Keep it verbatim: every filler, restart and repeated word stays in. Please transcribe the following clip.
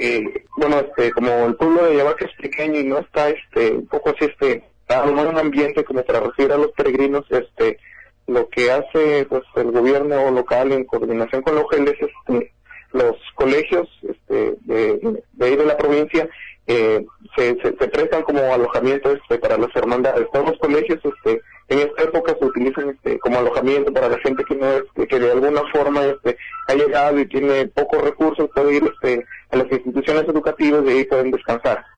que, bueno, este, como el pueblo de Yavaca es pequeño y no está, este, un poco así, este, armar un ambiente como para recibir a los peregrinos, este, lo que hace, pues, el gobierno local en coordinación con la O G L es, este, los colegios, este, de, de ahí de la provincia, eh, se, se, se prestan como alojamiento, este, para las hermandades. Todos los colegios, este, en esta época se utilizan, este, como alojamiento para la gente que no es, que de alguna forma, este, ha llegado y tiene pocos recursos, puede ir, este, a las instituciones educativas y ahí pueden descansar.